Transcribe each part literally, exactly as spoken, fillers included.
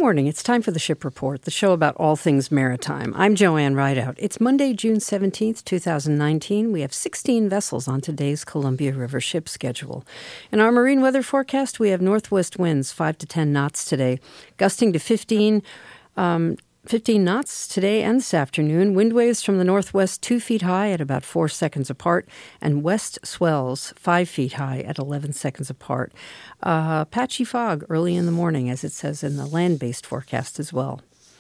morning. It's time for the Ship Report, the show about all things maritime. I'm Joanne Rideout. It's Monday, June seventeenth, twenty nineteen. We have sixteen vessels on today's Columbia River ship schedule. In our marine weather forecast, we have northwest winds five to ten knots today, gusting to fifteen um, fifteen knots today and this afternoon. Wind waves from the northwest two feet high at about four seconds apart, and west swells five feet high at eleven seconds apart. Uh, patchy fog early in the morning, as it says in the land-based forecast as well.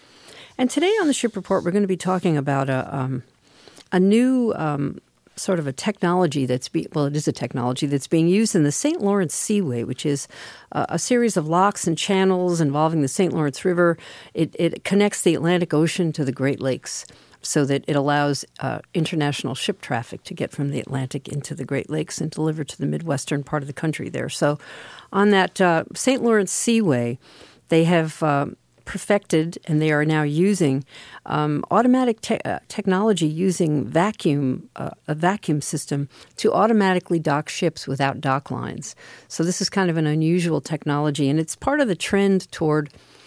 And today on the Ship Report, we're going to be talking about a um, a new um, sort of a technology that's be well, it is a technology that's being used in the Saint Lawrence Seaway, which is uh, a series of locks and channels involving the Saint Lawrence River. It, it connects the Atlantic Ocean to the Great Lakes, so that it allows uh, international ship traffic to get from the Atlantic into the Great Lakes and deliver to the Midwestern part of the country there. So on that uh, Saint Lawrence Seaway, they have uh, perfected, and they are now using um, automatic te- uh, technology using vacuum, uh, a vacuum system to automatically dock ships without dock lines. So this is kind of an unusual technology, and it's part of the trend toward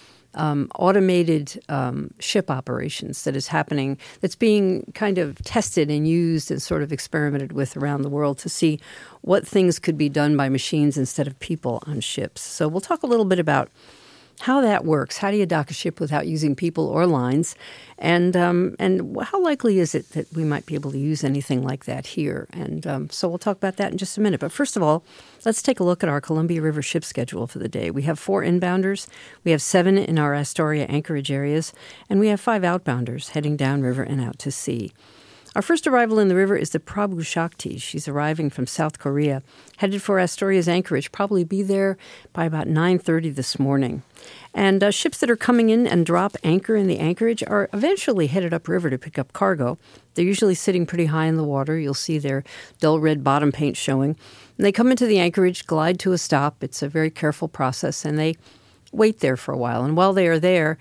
Um, automated um, ship operations that is happening, that's being kind of tested and used and sort of experimented with around the world to see what things could be done by machines instead of people on ships. So we'll talk a little bit about how that works. How do you dock a ship without using people or lines? And um, and how likely is it that we might be able to use anything like that here? And um, so we'll talk about that in just a minute. But first of all, let's take a look at our Columbia River ship schedule for the day. We have four inbounders. We have seven in our Astoria anchorage areas. And we have five outbounders heading downriver and out to sea. Our first arrival in the river is the Prabhu Shakti. She's arriving from South Korea, headed for Astoria's anchorage, probably be there by about nine thirty this morning. And uh, ships that are coming in and drop anchor in the anchorage are eventually headed upriver to pick up cargo. They're usually sitting pretty high in the water. You'll see their dull red bottom paint showing. And they come into the anchorage, glide to a stop. It's a very careful process, and they wait there for a while. And while they are there,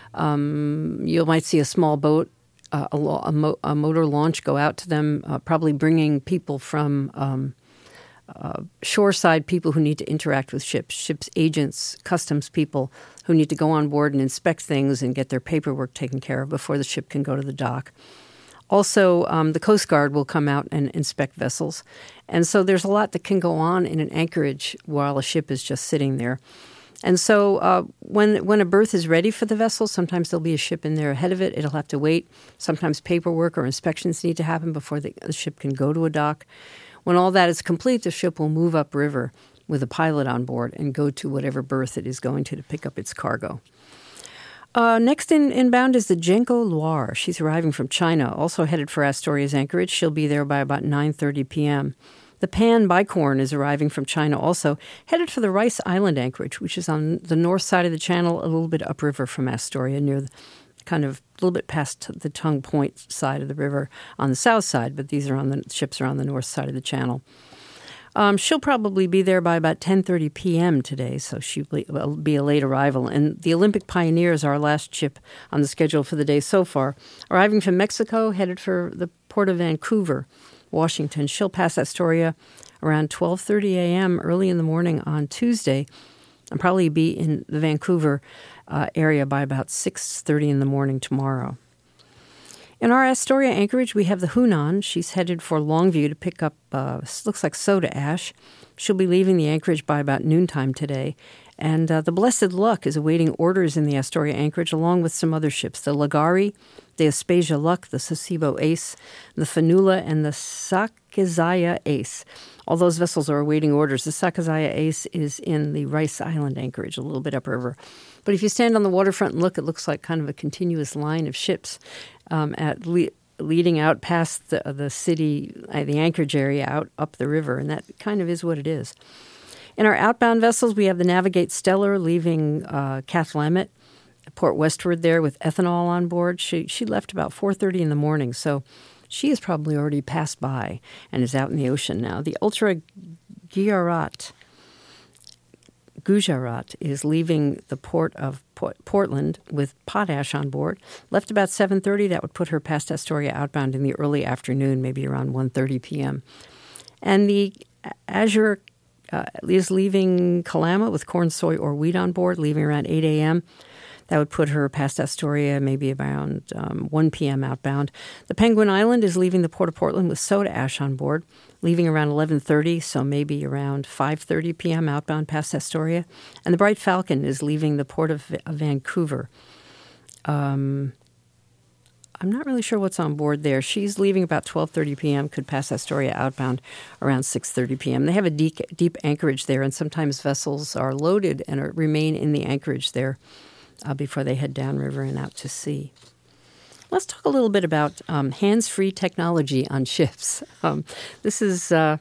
um, you might see a small boat, Uh, a, a, mo- a motor launch go out to them, uh, probably bringing people from um, uh, shoreside people who need to interact with ships, ships agents, customs people who need to go on board and inspect things and get their paperwork taken care of before the ship can go to the dock. Also, um, the Coast Guard will come out and inspect vessels. And so there's a lot that can go on in an anchorage while a ship is just sitting there. And so uh, when when a berth is ready for the vessel, sometimes there'll be a ship in there ahead of it. It'll have to wait. Sometimes paperwork or inspections need to happen before the, the ship can go to a dock. When all that is complete, the ship will move upriver with a pilot on board and go to whatever berth it is going to to pick up its cargo. Uh, next in, inbound is the Genco Loire. She's arriving from China, also headed for Astoria's anchorage. She'll be there by about nine thirty p.m. The Pan Bicorn is arriving from China also, headed for the Rice Island anchorage, which is on the north side of the channel, a little bit upriver from Astoria, near the kind of a little bit past the Tongue Point side of the river on the south side, but these are on the ships are on the north side of the channel. Um, she'll probably be there by about ten thirty p.m. today, so she'll be a late arrival. And the Olympic Pioneer is our last ship on the schedule for the day so far, arriving from Mexico, headed for the port of Vancouver, Washington. She'll pass Astoria around twelve thirty a.m. early in the morning on Tuesday, and probably be in the Vancouver uh, area by about six thirty in the morning tomorrow. In our Astoria anchorage, we have the Hunan. She's headed for Longview to pick up, uh, looks like soda ash. She'll be leaving the anchorage by about noontime today. And uh, the Blessed Luck is awaiting orders in the Astoria anchorage, along with some other ships. The Lagari, the Aspasia Luck, the Sasebo Ace, the Fanula, and the Sakazaya Ace. All those vessels are awaiting orders. The Sakazaya Ace is in the Rice Island anchorage, a little bit upriver. But if you stand on the waterfront and look, it looks like kind of a continuous line of ships um, at le- leading out past the, the city, uh, the anchorage area, out up the river, and that kind of is what it is. In our outbound vessels, we have the Navigate Stellar leaving uh, Cathlamet, port westward there with ethanol on board. She she left about four thirty in the morning, so she has probably already passed by and is out in the ocean now. The Ultra Gujarat, Gujarat is leaving the port of Port- Portland with potash on board. Left about seven thirty. That would put her past Astoria outbound in the early afternoon, maybe around one thirty p.m. And the Azure uh, is leaving Kalama with corn, soy, or wheat on board, leaving around eight a.m. That would put her past Astoria maybe around um, one p.m. outbound. The Penguin Island is leaving the Port of Portland with soda ash on board, leaving around eleven thirty, so maybe around five thirty p.m. outbound past Astoria. And the Bright Falcon is leaving the Port of, of Vancouver. Um, I'm not really sure what's on board there. She's leaving about twelve thirty p.m., could pass Astoria outbound around six thirty p.m. They have a deep, deep anchorage there, and sometimes vessels are loaded and are, remain in the anchorage there uh, before they head downriver and out to sea. Let's talk a little bit about um, hands-free technology on ships. Um, this is uh,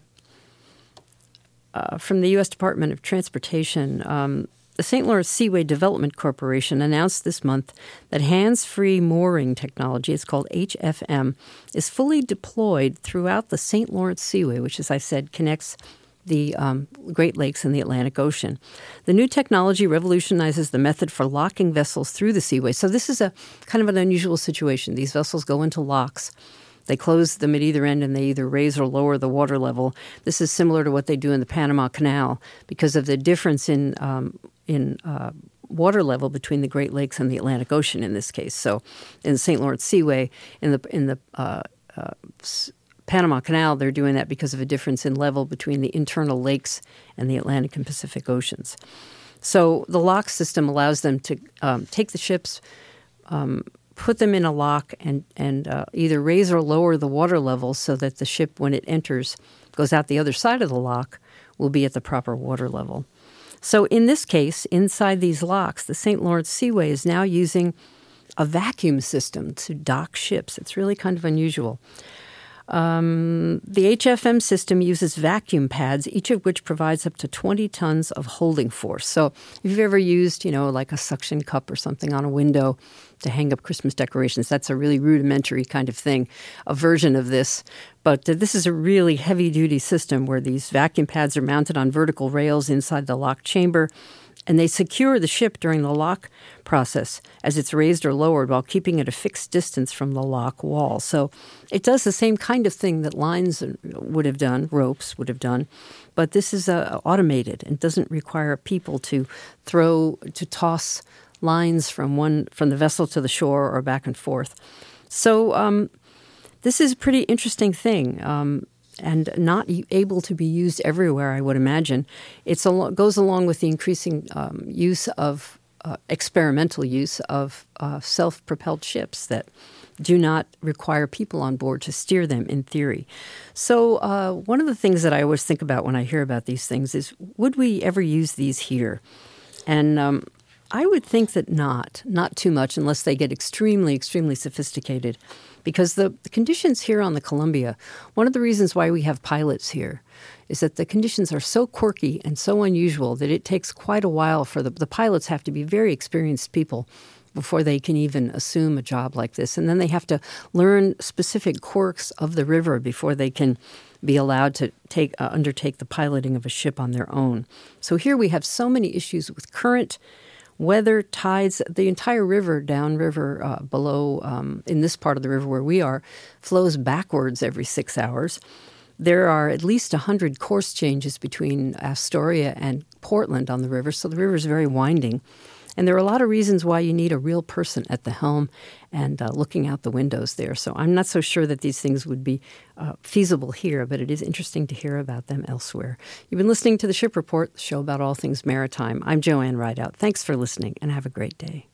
uh, from the U S Department of Transportation. Um, The Saint Lawrence Seaway Development Corporation announced this month that hands-free mooring technology, it's called H F M, is fully deployed throughout the Saint Lawrence Seaway, which, as I said, connects the um, Great Lakes and the Atlantic Ocean. The new technology revolutionizes the method for locking vessels through the seaway. So this is a kind of an unusual situation. These vessels go into locks. They close them at either end, and they either raise or lower the water level. This is similar to what they do in the Panama Canal because of the difference in um, in uh, water level between the Great Lakes and the Atlantic Ocean in this case. So in the Saint Lawrence Seaway, in the in the uh, uh, Panama Canal, they're doing that because of a difference in level between the internal lakes and the Atlantic and Pacific Oceans. So the lock system allows them to um, take the ships, um, put them in a lock, and, and uh, either raise or lower the water level so that the ship, when it enters, goes out the other side of the lock, will be at the proper water level. So in this case, inside these locks, the Saint Lawrence Seaway is now using a vacuum system to dock ships. It's really kind of unusual. Um, the H F M system uses vacuum pads, each of which provides up to twenty tons of holding force. So if you've ever used, you know, like a suction cup or something on a window to hang up Christmas decorations, that's a really rudimentary kind of thing, a version of this. But uh, this is a really heavy-duty system where these vacuum pads are mounted on vertical rails inside the lock chamber, and they secure the ship during the lock process as it's raised or lowered while keeping it a fixed distance from the lock wall. So it does the same kind of thing that lines would have done, ropes would have done, but this is uh, automated and doesn't require people to throw, to toss lines from one from the vessel to the shore or back and forth. So um, this is a pretty interesting thing. Um, and not able to be used everywhere, I would imagine. It goes along with the increasing um, use of uh, experimental use of uh, self-propelled ships that do not require people on board to steer them in theory. So uh, one of the things that I always think about when I hear about these things is, would we ever use these here? And um, I would think that not, not too much unless they get extremely, extremely sophisticated. Because the, the conditions here on the Columbia, one of the reasons why we have pilots here is that the conditions are so quirky and so unusual that it takes quite a while for the, the pilots have to be very experienced people before they can even assume a job like this. And then they have to learn specific quirks of the river before they can be allowed to take uh, undertake the piloting of a ship on their own. So here we have so many issues with current, weather, tides. The entire river downriver uh, below, um, in this part of the river where we are, flows backwards every six hours. There are at least one hundred course changes between Astoria and Portland on the river, so the river is very winding. And there are a lot of reasons why you need a real person at the helm and uh, looking out the windows there. So I'm not so sure that these things would be uh, feasible here, but it is interesting to hear about them elsewhere. You've been listening to The Ship Report, the show about all things maritime. I'm Joanne Rideout. Thanks for listening, and have a great day.